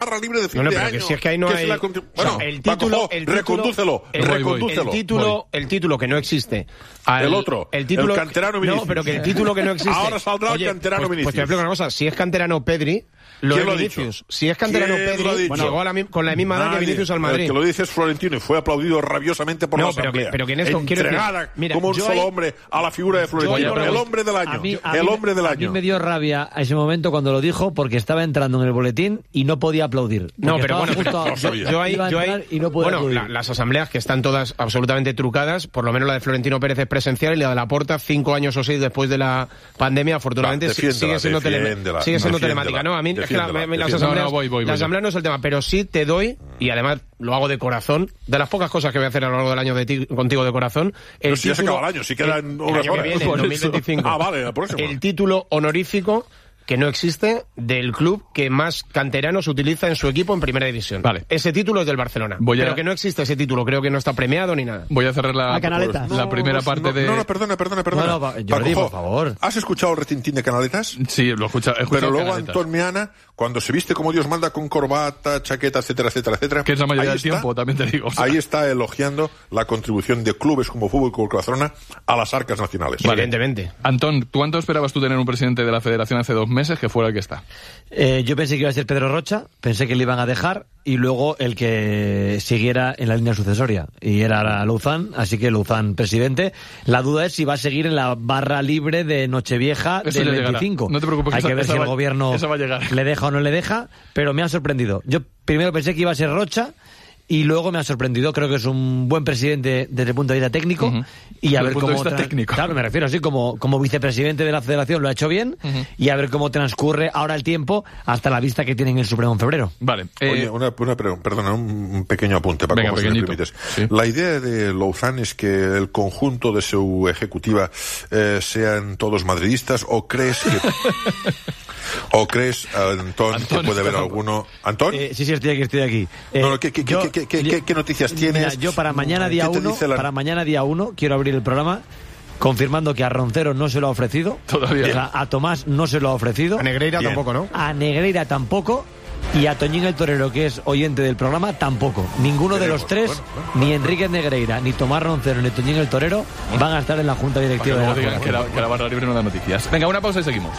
barra libre de fin de año. Que si es que ahí no hay... el título... Recondúcelo. El título que no existe. El canterano Vinicius. No, pero que el título que no existe... Ahora saldrá el canterano Vinicius. Pues te explico una cosa. Si es canterano Pedri... ¿Quién lo ha Vinicius. dicho? Si es canterano Pedri, llegó con la misma edad que Vinicius al Madrid. El que lo dice es Florentino y fue aplaudido rabiosamente por la asamblea. Pero que en esto entregada como un solo hombre a la figura de Florentino. El hombre del año. El hombre del año. A mí me dio rabia a ese momento cuando lo dijo porque estaba entrando en el boletín y no podía aplaudir. No, pero bueno, yo ahí y no podía aplaudir. Las asambleas que están todas absolutamente trucadas, por lo menos la de Florentino Pérez es presencial y la de Laporta 5 años o 6 después de la pandemia, afortunadamente sigue siendo telemática. No, a mí es que la asamblea no es el tema, pero sí te doy, y además lo hago de corazón, de las pocas cosas que voy a hacer a lo largo del año contigo de corazón. Pero si ya se acaba el año, si quedan unas horas. Que viene, 2025. Vale, la próxima. El título honorífico que no existe del club que más canteranos utiliza en su equipo en primera división. Vale. Ese título es del Barcelona. Pero que no existe ese título, creo que no está premiado ni nada. Voy a cerrar la primera parte de... No, perdona. Jordi, por favor. ¿Has escuchado el retintín de Canaletas? Sí, lo he escuchado. Pero luego Antón Meana, cuando se viste como Dios manda con corbata, chaqueta, etcétera, que es la mayoría del tiempo, también te digo. Ahí está elogiando la contribución de clubes como Fútbol Club Barcelona a las arcas nacionales. Vale. Evidentemente. Antón, ¿cuánto esperabas tú tener un presidente de la Federación hace 2 meses que fuera el que está? Yo pensé que iba a ser Pedro Rocha, pensé que le iban a dejar y luego el que siguiera en la línea sucesoria y era Louzán, así que Louzán presidente. La duda es si va a seguir en la barra libre de Nochevieja eso del 25. No te preocupes, hay que ver si el gobierno le deja o no le deja, pero me ha sorprendido. Yo primero pensé que iba a ser Rocha y luego me ha sorprendido. Creo que es un buen presidente desde el punto de vista técnico. Y a ver cómo técnico. Claro, me refiero así como vicepresidente de la Federación lo ha hecho bien y a ver cómo transcurre ahora el tiempo hasta la vista que tienen el Supremo en febrero. Vale. Oye, un pequeño apunte para venga, como si me permites. Sí. La idea de Louzán es que el conjunto de su ejecutiva sean todos madridistas, ¿o crees que Antón, que puede haber alguno? ¿Antón? Sí, estoy aquí. ¿Qué noticias tienes? Mira, yo para mañana día 1 quiero abrir el programa confirmando que a Roncero no se lo ha ofrecido. Todavía. O sea, a Tomás no se lo ha ofrecido. A Negreira tampoco, ¿no? A Negreira tampoco. Y a Toñín el Torero, que es oyente del programa, tampoco. Ninguno de los tres, ni Enrique Negreira, ni Tomás Roncero, ni Toñín el Torero, van a estar en la Junta Directiva de la Federación. Que la barra libre no da noticias. Venga, una pausa y seguimos.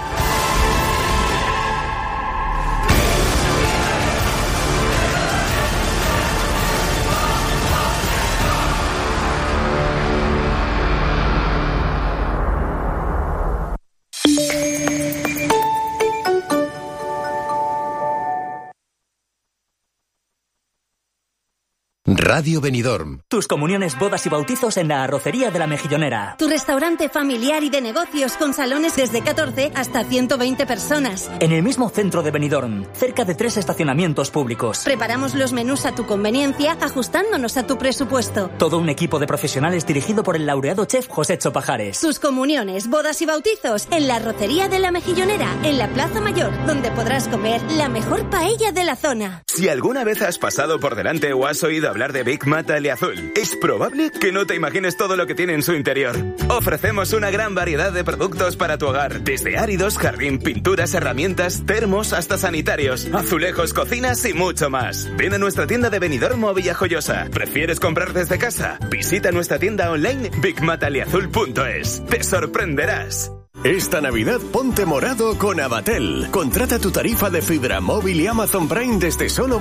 Radio Benidorm. Tus comuniones, bodas y bautizos en la Arrocería de la Mejillonera. Tu restaurante familiar y de negocios con salones desde 14 hasta 120 personas. En el mismo centro de Benidorm, cerca de 3 estacionamientos públicos. Preparamos los menús a tu conveniencia, ajustándonos a tu presupuesto. Todo un equipo de profesionales dirigido por el laureado chef José Pajares. Tus comuniones, bodas y bautizos en la Arrocería de la Mejillonera, en la Plaza Mayor, donde podrás comer la mejor paella de la zona. Si alguna vez has pasado por delante o has oído hablar de Big Mat Aliazul, es probable que no te imagines todo lo que tiene en su interior. Ofrecemos una gran variedad de productos para tu hogar, desde áridos, jardín, pinturas, herramientas, termos, hasta sanitarios, azulejos, cocinas y mucho más. Ven a nuestra tienda de Benidorm o Villajoyosa. ¿Prefieres comprar desde casa? Visita nuestra tienda online bigmataliazul.es. Te sorprenderás. Esta Navidad ponte morado con Abatel. Contrata tu tarifa de fibra móvil y Amazon Prime desde solo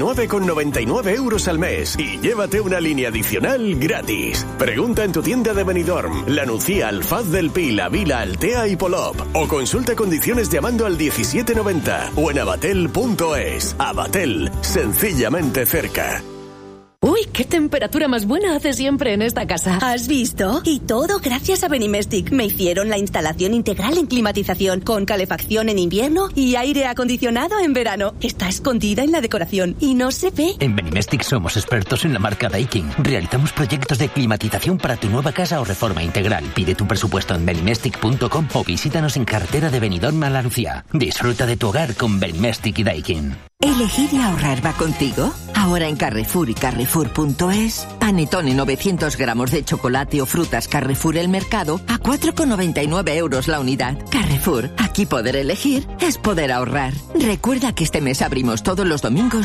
29,99 € al mes y llévate una línea adicional gratis. Pregunta en tu tienda de Benidorm, La Nucía, Alfaz del Pi, La Vila, Altea y Polop, o consulta condiciones llamando al 1790 o en abatel.es. Abatel, sencillamente cerca. Uy, qué temperatura más buena hace siempre en esta casa. ¿Has visto? Y todo gracias a Benimestic. Me hicieron la instalación integral en climatización, con calefacción en invierno y aire acondicionado en verano. Está escondida en la decoración y no se ve. En Benimestic somos expertos en la marca Daikin. Realizamos proyectos de climatización para tu nueva casa o reforma integral. Pide tu presupuesto en benimestic.com o visítanos en carretera de Benidorm a La Lucía. Disfruta de tu hogar con Benimestic y Daikin. ¿Elegir y ahorrar va contigo? Ahora en Carrefour y Carrefour.es, Panettone 900 gramos de chocolate o frutas Carrefour El Mercado a 4,99 € la unidad. Carrefour, aquí poder elegir es poder ahorrar. Recuerda que este mes abrimos todos los domingos